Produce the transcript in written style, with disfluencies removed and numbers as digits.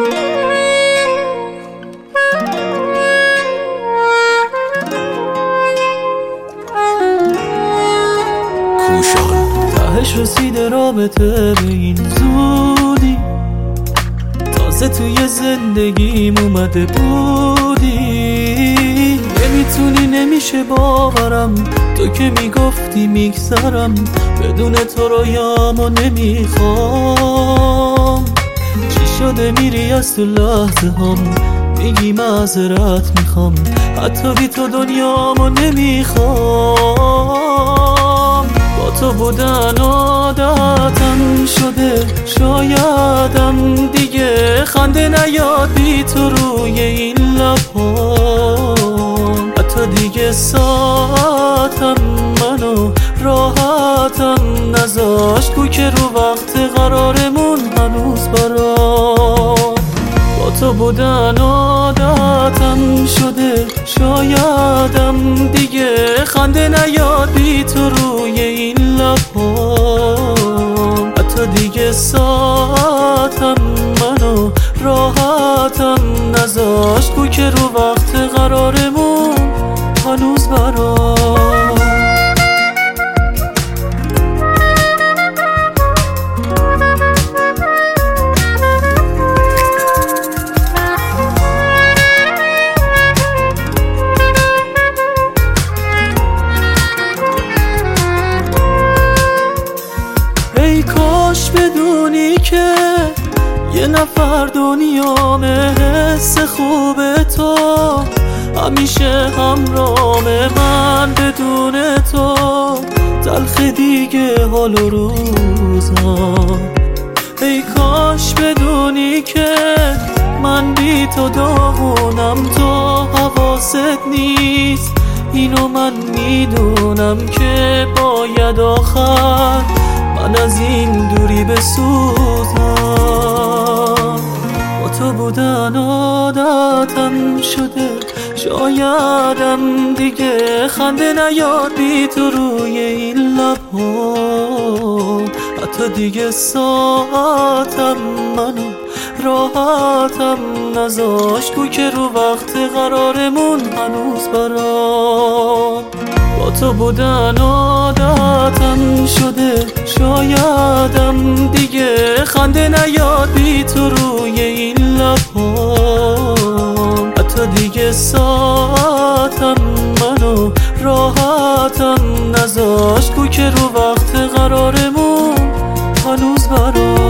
تهش رسیده رابطه به این زودی، تازه توی زندگیم اومده بودی. نمیتونی نمیشه باورم، تو که میگفتی میگذرم، بدون تو رویامو نمیخوام. چی شده میری از تو لحظه هم، میگی معذرت میخوام، حتی بی تو دنیامو نمیخوام. با تو بودن عادتم شده، شایدم دیگه خنده نیاد بی تو روی این لبام. حتی دیگه ساعتم منو راحتم نذاشت، گو که رو وقت قرارمون هنوز برام. با تو بودن عادتم شده، شایدم دیگه خنده نیاد بی تو روی این لبام. حتی دیگه ساعتم منو راحتم نذاشت، گو که رو وقت قرارمون هنوز برام. ای کاش بدونی که یه نفر دنیامه، حس خوب تو همیشه همرامه. من بدون تو تلخ دیگه حال و روزم. ای کاش بدونی که من بی تو داغونم، تو حواست نیست اینو من میدونم، که باید آخر من از این دوری بسوزم. با تو بودن عادتم شده، شایدم دیگه خنده نیاد بی تو روی این لبام. حتی دیگه ساعتم منو راحتم نذاشت، گو که رو وقت قرارمون هنوز برام. با تو بودن عادتم شده، شایدم دیگه خنده نیاد بی تو روی این لبام. حتی دیگه ساعتم منو راحتم نذاشت، گو که رو وقت قرارمون هنوز برام.